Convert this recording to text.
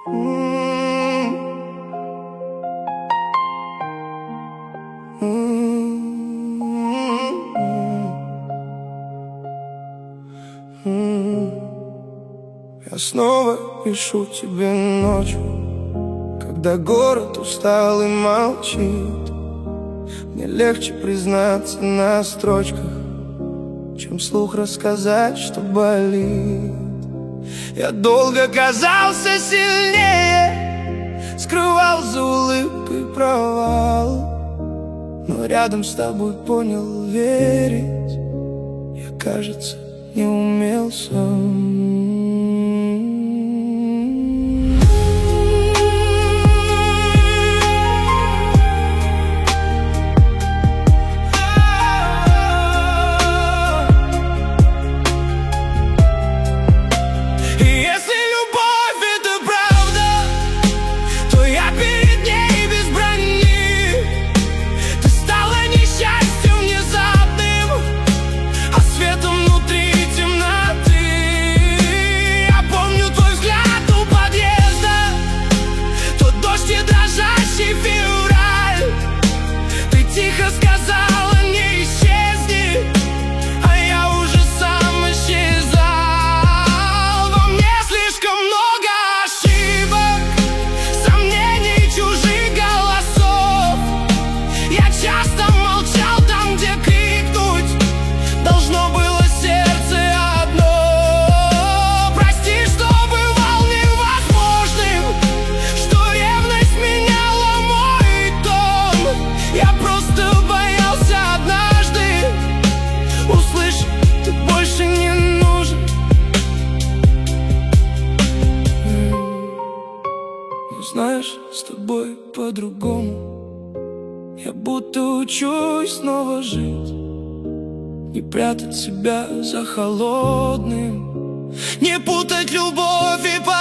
Я снова пишу тебе ночью, когда город устал и молчит. Мне легче признаться на строчках, чем вслух рассказать, что болит. Я долго казался сильнее, скрывал за улыбкой провал, но рядом с тобой понял верить. Я, кажется, не умел сам. Знаешь, с тобой по-другому. Я будто учусь снова жить, не прятать себя за холодным, не путать любовь и